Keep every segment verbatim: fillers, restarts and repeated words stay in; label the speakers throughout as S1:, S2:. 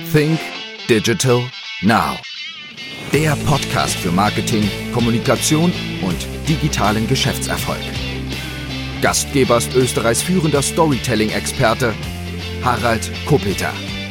S1: Think Digital Now. Der Podcast für Marketing, Kommunikation und digitalen Geschäftserfolg. Gastgeber ist Österreichs führender Storytelling-Experte Harald Kopeter.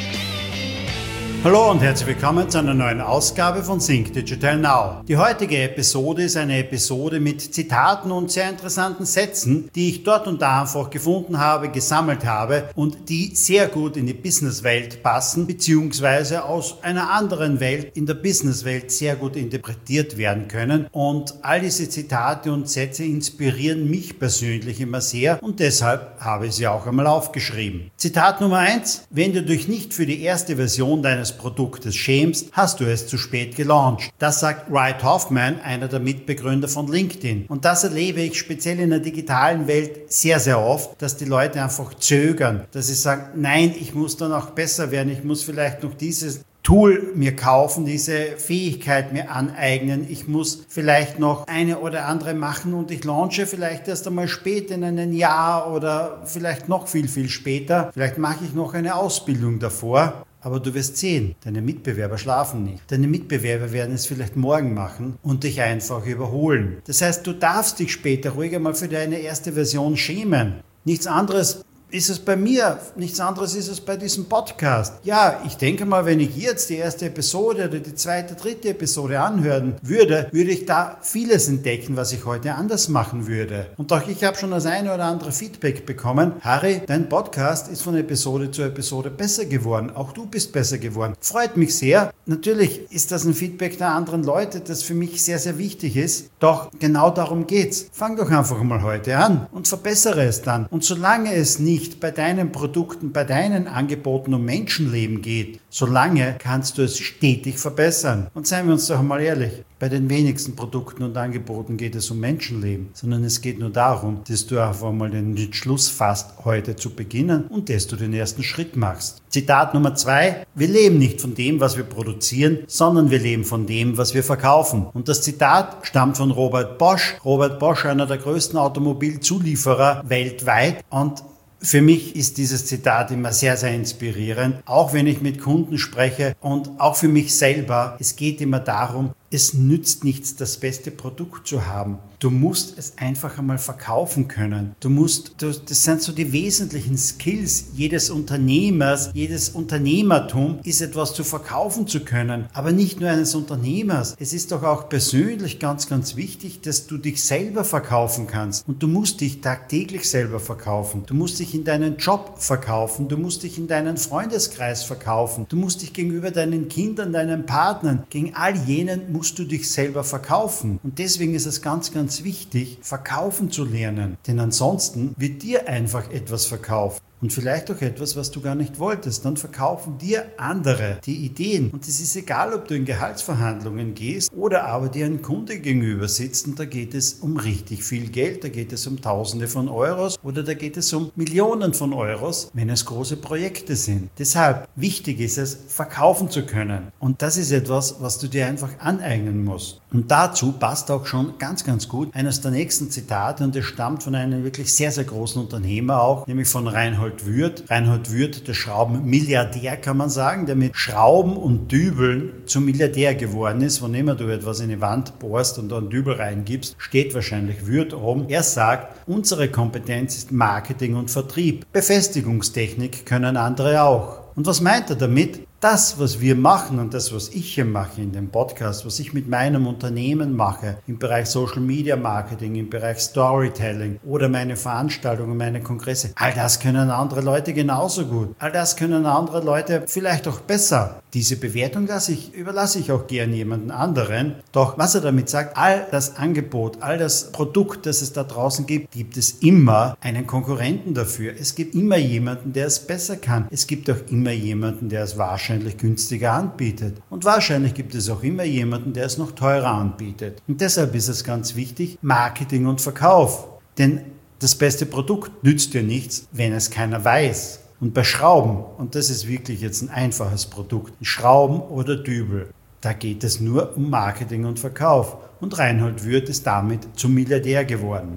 S2: Hallo und herzlich willkommen zu einer neuen Ausgabe von Think Digital Now. Die heutige Episode ist eine Episode mit Zitaten und sehr interessanten Sätzen, die ich dort und da einfach gefunden habe, gesammelt habe und die sehr gut in die Businesswelt passen, beziehungsweise aus einer anderen Welt in der Businesswelt sehr gut interpretiert werden können. Und all diese Zitate und Sätze inspirieren mich persönlich immer sehr und deshalb habe ich sie auch einmal aufgeschrieben. Zitat Nummer eins: Wenn du dich nicht für die erste Version deines Produktes schämst, hast du es zu spät gelauncht. Das sagt Reid Hoffman, einer der Mitbegründer von LinkedIn. Und das erlebe ich speziell in der digitalen Welt sehr, sehr oft, dass die Leute einfach zögern, dass sie sagen, nein, ich muss dann auch besser werden, ich muss vielleicht noch dieses Tool mir kaufen, diese Fähigkeit mir aneignen. Ich muss vielleicht noch eine oder andere machen und ich launche vielleicht erst einmal später in einem Jahr oder vielleicht noch viel, viel später. Vielleicht mache ich noch eine Ausbildung davor. Aber du wirst sehen, deine Mitbewerber schlafen nicht. Deine Mitbewerber werden es vielleicht morgen machen und dich einfach überholen. Das heißt, du darfst dich später ruhig einmal für deine erste Version schämen. Nichts anderes ist es bei mir, nichts anderes ist es bei diesem Podcast. Ja, ich denke mal, wenn ich jetzt die erste Episode oder die zweite, dritte Episode anhören würde, würde ich da vieles entdecken, was ich heute anders machen würde. Und auch ich habe schon das eine oder andere Feedback bekommen. Harry, dein Podcast ist von Episode zu Episode besser geworden. Auch du bist besser geworden. Freut mich sehr. Natürlich ist das ein Feedback der anderen Leute, das für mich sehr, sehr wichtig ist. Doch genau darum geht's. Fang doch einfach mal heute an und verbessere es dann. Und solange es nicht bei deinen Produkten, bei deinen Angeboten um Menschenleben geht, solange kannst du es stetig verbessern. Und seien wir uns doch mal ehrlich, bei den wenigsten Produkten und Angeboten geht es um Menschenleben, sondern es geht nur darum, dass du einfach mal den Entschluss fasst, heute zu beginnen und dass du den ersten Schritt machst. Zitat Nummer zwei: Wir leben nicht von dem, was wir produzieren, sondern wir leben von dem, was wir verkaufen. Und das Zitat stammt von Robert Bosch. Robert Bosch, einer der größten Automobilzulieferer weltweit, und für mich ist dieses Zitat immer sehr, sehr inspirierend, auch wenn ich mit Kunden spreche und auch für mich selber. Es geht immer darum, es nützt nichts, das beste Produkt zu haben. Du musst es einfach einmal verkaufen können. Du musst, du, das sind so die wesentlichen Skills jedes Unternehmers, jedes Unternehmertum ist etwas zu verkaufen zu können. Aber nicht nur eines Unternehmers. Es ist doch auch persönlich ganz, ganz wichtig, dass du dich selber verkaufen kannst. Und du musst dich tagtäglich selber verkaufen. Du musst dich in deinen Job verkaufen. Du musst dich in deinen Freundeskreis verkaufen. Du musst dich gegenüber deinen Kindern, deinen Partnern, gegen all jenen musst du dich selber verkaufen. Und deswegen ist es ganz, ganz wichtig, verkaufen zu lernen. Denn ansonsten wird dir einfach etwas verkauft. Und vielleicht auch etwas, was du gar nicht wolltest. Dann verkaufen dir andere die Ideen. Und es ist egal, ob du in Gehaltsverhandlungen gehst oder aber dir ein Kunde gegenüber sitzt und da geht es um richtig viel Geld, da geht es um Tausende von Euros oder da geht es um Millionen von Euros, wenn es große Projekte sind. Deshalb, wichtig ist es, verkaufen zu können. Und das ist etwas, was du dir einfach aneignen musst. Und dazu passt auch schon ganz, ganz gut eines der nächsten Zitate und das stammt von einem wirklich sehr, sehr großen Unternehmer auch, nämlich von Reinhold Würth. Reinhold Würth, der Schraubenmilliardär, kann man sagen, der mit Schrauben und Dübeln zum Milliardär geworden ist. Wann immer du etwas in die Wand bohrst und da einen Dübel reingibst, steht wahrscheinlich Würth oben. Er sagt, unsere Kompetenz ist Marketing und Vertrieb. Befestigungstechnik können andere auch. Und was meint er damit? Das, was wir machen und das, was ich hier mache in dem Podcast, was ich mit meinem Unternehmen mache, im Bereich Social Media Marketing, im Bereich Storytelling oder meine Veranstaltungen, meine Kongresse, all das können andere Leute genauso gut. All das können andere Leute vielleicht auch besser. Diese Bewertung lasse ich, überlasse ich auch gern jemanden anderen. Doch was er damit sagt, all das Angebot, all das Produkt, das es da draußen gibt, gibt es immer einen Konkurrenten dafür. Es gibt immer jemanden, der es besser kann. Es gibt auch immer jemanden, der es wahrscheinlich günstiger anbietet. Und wahrscheinlich gibt es auch immer jemanden, der es noch teurer anbietet. Und deshalb ist es ganz wichtig, Marketing und Verkauf. Denn das beste Produkt nützt dir nichts, wenn es keiner weiß. Und bei Schrauben, und das ist wirklich jetzt ein einfaches Produkt, Schrauben oder Dübel, da geht es nur um Marketing und Verkauf. Und Reinhold Würth ist damit zum Milliardär geworden.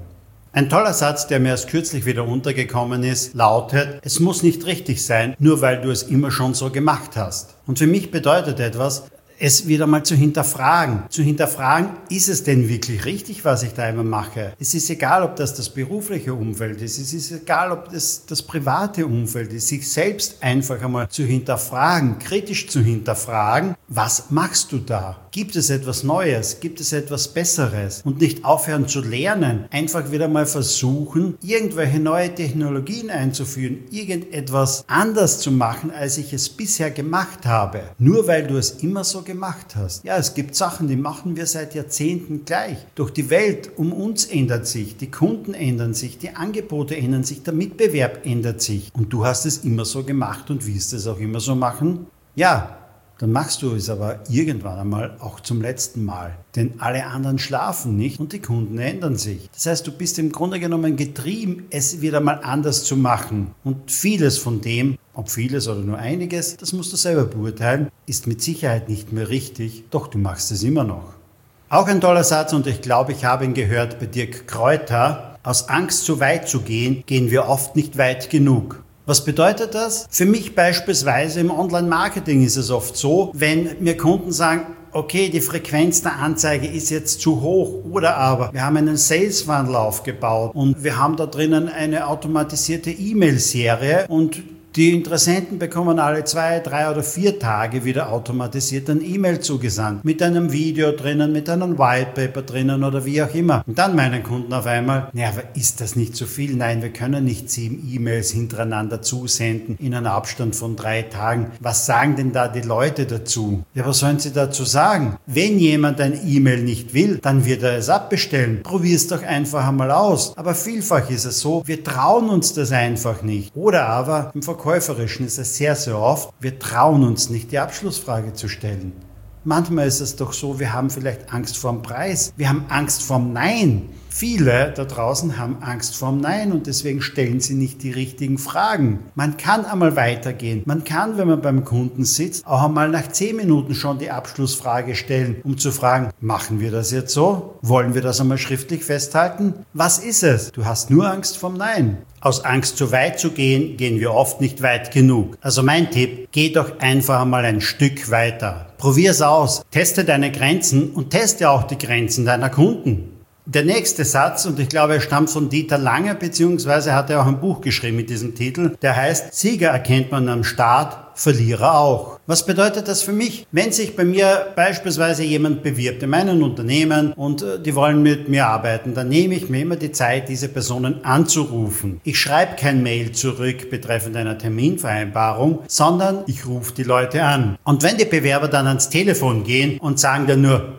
S2: Ein toller Satz, der mir erst kürzlich wieder untergekommen ist, lautet: Es muss nicht richtig sein, nur weil du es immer schon so gemacht hast. Und für mich bedeutet etwas, es wieder mal zu hinterfragen. Zu hinterfragen, ist es denn wirklich richtig, was ich da immer mache? Es ist egal, ob das das berufliche Umfeld ist, es ist egal, ob das das private Umfeld ist, sich selbst einfach einmal zu hinterfragen, kritisch zu hinterfragen, was machst du da? Gibt es etwas Neues? Gibt es etwas Besseres? Und nicht aufhören zu lernen, einfach wieder mal versuchen, irgendwelche neue Technologien einzuführen, irgendetwas anders zu machen, als ich es bisher gemacht habe. Nur weil du es immer so gemacht hast. Ja, es gibt Sachen, die machen wir seit Jahrzehnten gleich. Doch die Welt um uns ändert sich, die Kunden ändern sich, die Angebote ändern sich, der Mitbewerb ändert sich. Und du hast es immer so gemacht und wirst es auch immer so machen? Ja, dann machst du es aber irgendwann einmal auch zum letzten Mal. Denn alle anderen schlafen nicht und die Kunden ändern sich. Das heißt, du bist im Grunde genommen getrieben, es wieder mal anders zu machen. Und vieles von dem, ob vieles oder nur einiges, das musst du selber beurteilen, ist mit Sicherheit nicht mehr richtig, doch du machst es immer noch. Auch ein toller Satz, und ich glaube, ich habe ihn gehört bei Dirk Kräuter: Aus Angst, zu weit zu gehen, gehen wir oft nicht weit genug. Was bedeutet das? Für mich beispielsweise im Online-Marketing ist es oft so, wenn mir Kunden sagen, okay, die Frequenz der Anzeige ist jetzt zu hoch, oder aber wir haben einen Sales Funnel aufgebaut und wir haben da drinnen eine automatisierte E-Mail-Serie und die Interessenten bekommen alle zwei, drei oder vier Tage wieder automatisiert ein E-Mail zugesandt. Mit einem Video drinnen, mit einem White Paper drinnen oder wie auch immer. Und dann meinen Kunden auf einmal, naja, aber ist das nicht zu viel? Nein, wir können nicht sieben E-Mails hintereinander zusenden in einem Abstand von drei Tagen. Was sagen denn da die Leute dazu? Ja, was sollen sie dazu sagen? Wenn jemand ein E-Mail nicht will, dann wird er es abbestellen. Probier es doch einfach einmal aus. Aber vielfach ist es so, wir trauen uns das einfach nicht. Oder aber im Verkäuferischen ist es sehr, sehr oft, wir trauen uns nicht, die Abschlussfrage zu stellen. Manchmal ist es doch so, wir haben vielleicht Angst vorm Preis, wir haben Angst vorm Nein. Viele da draußen haben Angst vorm Nein und deswegen stellen sie nicht die richtigen Fragen. Man kann einmal weitergehen. Man kann, wenn man beim Kunden sitzt, auch einmal nach zehn Minuten schon die Abschlussfrage stellen, um zu fragen, machen wir das jetzt so? Wollen wir das einmal schriftlich festhalten? Was ist es? Du hast nur Angst vorm Nein. Aus Angst, zu weit zu gehen, gehen wir oft nicht weit genug. Also mein Tipp, geh doch einfach einmal ein Stück weiter. Probier's aus, teste deine Grenzen und teste auch die Grenzen deiner Kunden. Der nächste Satz, und ich glaube, er stammt von Dieter Lange, beziehungsweise hat er auch ein Buch geschrieben mit diesem Titel, der heißt: Sieger erkennt man am Start, Verlierer auch. Was bedeutet das für mich? Wenn sich bei mir beispielsweise jemand bewirbt in meinem Unternehmen und die wollen mit mir arbeiten, dann nehme ich mir immer die Zeit, diese Personen anzurufen. Ich schreibe kein Mail zurück betreffend einer Terminvereinbarung, sondern ich rufe die Leute an. Und wenn die Bewerber dann ans Telefon gehen und sagen dann nur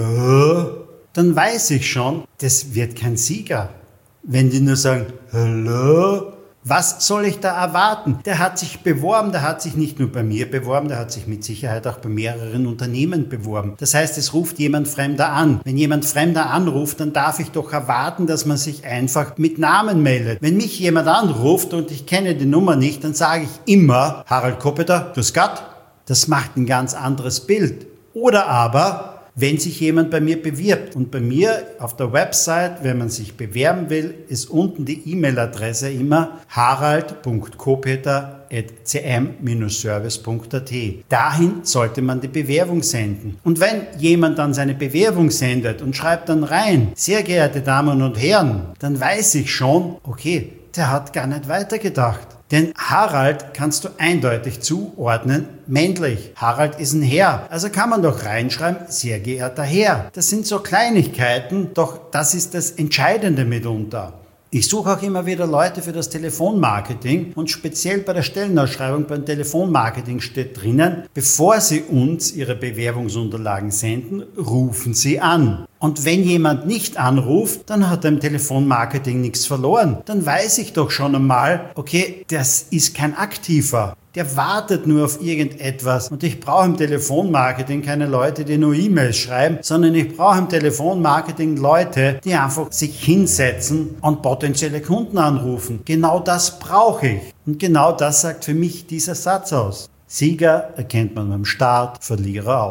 S2: Hallo, dann weiß ich schon, das wird kein Sieger. Wenn die nur sagen, hallo, was soll ich da erwarten? Der hat sich beworben, der hat sich nicht nur bei mir beworben, der hat sich mit Sicherheit auch bei mehreren Unternehmen beworben. Das heißt, es ruft jemand Fremder an. Wenn jemand Fremder anruft, dann darf ich doch erwarten, dass man sich einfach mit Namen meldet. Wenn mich jemand anruft und ich kenne die Nummer nicht, dann sage ich immer, Harald Kopeter, grüß Gott. Das macht ein ganz anderes Bild. Oder aber, wenn sich jemand bei mir bewirbt. Und bei mir auf der Website, wenn man sich bewerben will, ist unten die E-Mail-Adresse immer harald punkt kopeter at c m service punkt a t. Dahin sollte man die Bewerbung senden. Und wenn jemand dann seine Bewerbung sendet und schreibt dann rein, sehr geehrte Damen und Herren, dann weiß ich schon, okay, der hat gar nicht weitergedacht. Denn Harald kannst du eindeutig zuordnen, männlich. Harald ist ein Herr. Also kann man doch reinschreiben, sehr geehrter Herr. Das sind so Kleinigkeiten, doch das ist das Entscheidende mitunter. Ich suche auch immer wieder Leute für das Telefonmarketing und speziell bei der Stellenausschreibung beim Telefonmarketing steht drinnen, bevor Sie uns Ihre Bewerbungsunterlagen senden, rufen Sie an. Und wenn jemand nicht anruft, dann hat er im Telefonmarketing nichts verloren. Dann weiß ich doch schon einmal, okay, das ist kein Aktiver. Der wartet nur auf irgendetwas. Und ich brauche im Telefonmarketing keine Leute, die nur E-Mails schreiben, sondern ich brauche im Telefonmarketing Leute, die einfach sich hinsetzen und potenzielle Kunden anrufen. Genau das brauche ich. Und genau das sagt für mich dieser Satz aus. Sieger erkennt man beim Start, Verlierer auch.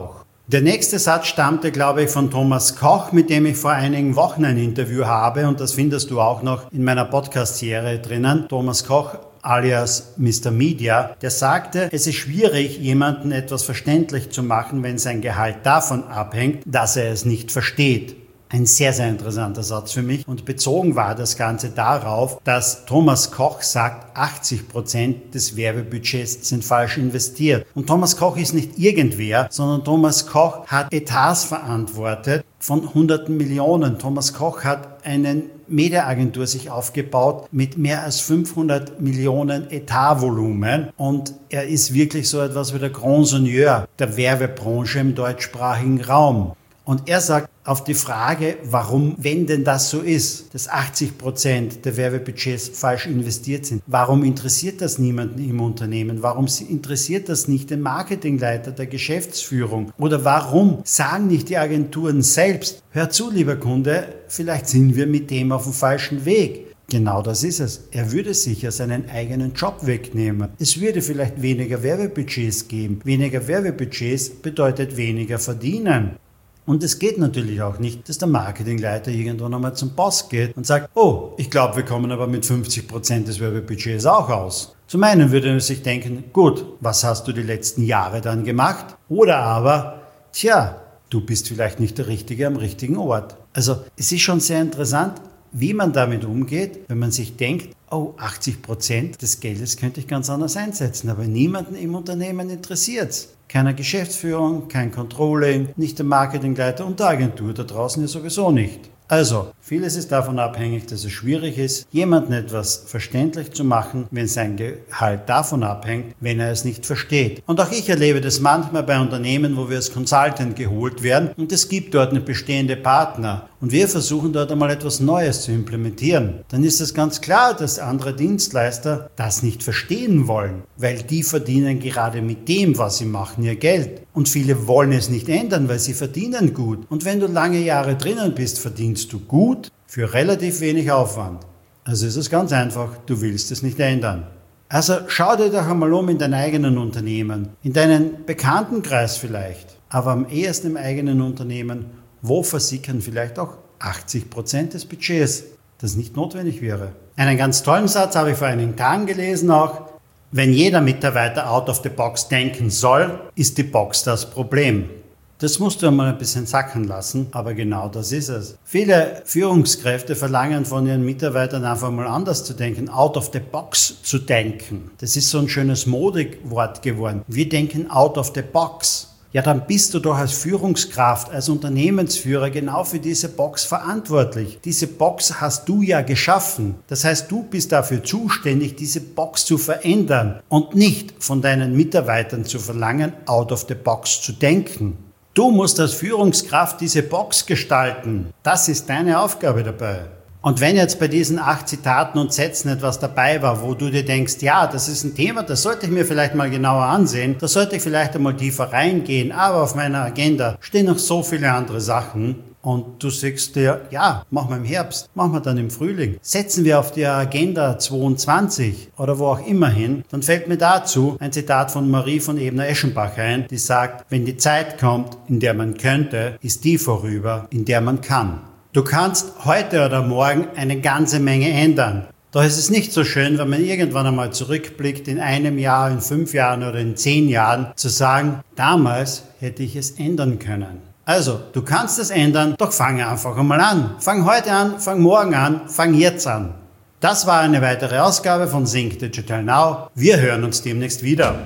S2: Der nächste Satz stammte, glaube ich, von Thomas Koch, mit dem ich vor einigen Wochen ein Interview habe und das findest du auch noch in meiner Podcast-Serie drinnen. Thomas Koch alias Mister Media, der sagte, es ist schwierig, jemanden etwas verständlich zu machen, wenn sein Gehalt davon abhängt, dass er es nicht versteht. Ein sehr, sehr interessanter Satz für mich und bezogen war das Ganze darauf, dass Thomas Koch sagt, achtzig Prozent des Werbebudgets sind falsch investiert. Und Thomas Koch ist nicht irgendwer, sondern Thomas Koch hat Etats verantwortet von hunderten Millionen. Thomas Koch hat eine Mediaagentur sich aufgebaut mit mehr als fünfhundert Millionen Etatvolumen und er ist wirklich so etwas wie der Grand Seigneur der Werbebranche im deutschsprachigen Raum. Und er sagt auf die Frage, warum, wenn denn das so ist, dass achtzig Prozent der Werbebudgets falsch investiert sind, warum interessiert das niemanden im Unternehmen? Warum interessiert das nicht den Marketingleiter der Geschäftsführung? Oder warum sagen nicht die Agenturen selbst, hör zu, lieber Kunde, vielleicht sind wir mit dem auf dem falschen Weg. Genau das ist es. Er würde sicher seinen eigenen Job wegnehmen. Es würde vielleicht weniger Werbebudgets geben. Weniger Werbebudgets bedeutet weniger verdienen. Und es geht natürlich auch nicht, dass der Marketingleiter irgendwann einmal zum Boss geht und sagt, oh, ich glaube, wir kommen aber mit fünfzig Prozent des Werbebudgets auch aus. Zum einen würde er sich denken, gut, was hast du die letzten Jahre dann gemacht? Oder aber, tja, du bist vielleicht nicht der Richtige am richtigen Ort. Also es ist schon sehr interessant, wie man damit umgeht, wenn man sich denkt, oh, achtzig Prozent des Geldes könnte ich ganz anders einsetzen, aber niemanden im Unternehmen interessiert's. Keiner Geschäftsführung, kein Controlling, nicht der Marketingleiter und der Agentur da draußen ja sowieso nicht. Also, vieles ist davon abhängig, dass es schwierig ist, jemanden etwas verständlich zu machen, wenn sein Gehalt davon abhängt, wenn er es nicht versteht. Und auch ich erlebe das manchmal bei Unternehmen, wo wir als Consultant geholt werden und es gibt dort eine bestehende Partner und wir versuchen dort einmal etwas Neues zu implementieren. Dann ist es ganz klar, dass andere Dienstleister das nicht verstehen wollen, weil die verdienen gerade mit dem, was sie machen, ihr Geld. Und viele wollen es nicht ändern, weil sie verdienen gut. Und wenn du lange Jahre drinnen bist, verdienst du gut für relativ wenig Aufwand. Also ist es ganz einfach, du willst es nicht ändern. Also schau dir doch einmal um in deinem eigenen Unternehmen, in deinen Bekanntenkreis vielleicht, aber am ehesten im eigenen Unternehmen, wo versickern vielleicht auch achtzig Prozent des Budgets, das nicht notwendig wäre. Einen ganz tollen Satz habe ich vor einigen Tagen gelesen auch. Wenn jeder Mitarbeiter out of the box denken soll, ist die Box das Problem. Das musst du einmal ein bisschen sacken lassen, aber genau das ist es. Viele Führungskräfte verlangen von ihren Mitarbeitern einfach mal anders zu denken, out of the box zu denken. Das ist so ein schönes Modewort geworden. Wir denken out of the box. Ja, dann bist du doch als Führungskraft, als Unternehmensführer genau für diese Box verantwortlich. Diese Box hast du ja geschaffen. Das heißt, du bist dafür zuständig, diese Box zu verändern und nicht von deinen Mitarbeitern zu verlangen, out of the box zu denken. Du musst als Führungskraft diese Box gestalten. Das ist deine Aufgabe dabei. Und wenn jetzt bei diesen acht Zitaten und Sätzen etwas dabei war, wo du dir denkst, ja, das ist ein Thema, das sollte ich mir vielleicht mal genauer ansehen, da sollte ich vielleicht einmal tiefer reingehen, aber auf meiner Agenda stehen noch so viele andere Sachen und du sagst dir, ja, machen wir im Herbst, machen wir dann im Frühling, setzen wir auf die Agenda zweiundzwanzig oder wo auch immer hin, dann fällt mir dazu ein Zitat von Marie von Ebner-Eschenbach ein, die sagt, wenn die Zeit kommt, in der man könnte, ist die vorüber, in der man kann. Du kannst heute oder morgen eine ganze Menge ändern. Doch ist es nicht so schön, wenn man irgendwann einmal zurückblickt, in einem Jahr, in fünf Jahren oder in zehn Jahren, zu sagen, damals hätte ich es ändern können. Also, du kannst es ändern, doch fang einfach einmal an. Fang heute an, fang morgen an, fang jetzt an. Das war eine weitere Ausgabe von Think Digital Now. Wir hören uns demnächst wieder.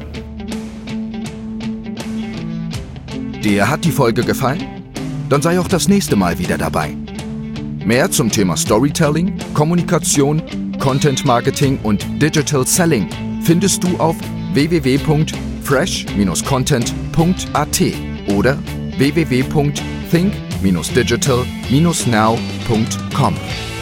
S1: Dir hat die Folge gefallen? Dann sei auch das nächste Mal wieder dabei. Mehr zum Thema Storytelling, Kommunikation, Content Marketing und Digital Selling findest du auf w w w punkt fresh dash content punkt a t oder w w w punkt think dash digital dash now punkt com.